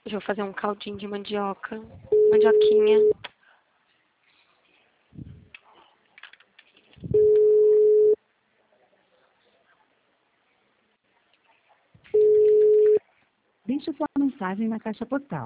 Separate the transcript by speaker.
Speaker 1: Hoje eu vou fazer um caldinho de mandioca. Mandioquinha.
Speaker 2: Deixe sua mensagem na caixa postal.